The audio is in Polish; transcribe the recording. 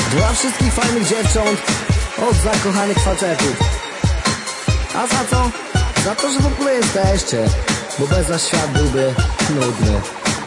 Dla wszystkich fajnych dziewcząt, od zakochanych facetów. A za co? Za to, że w ogóle jesteście, bo bez was świat byłby nudny.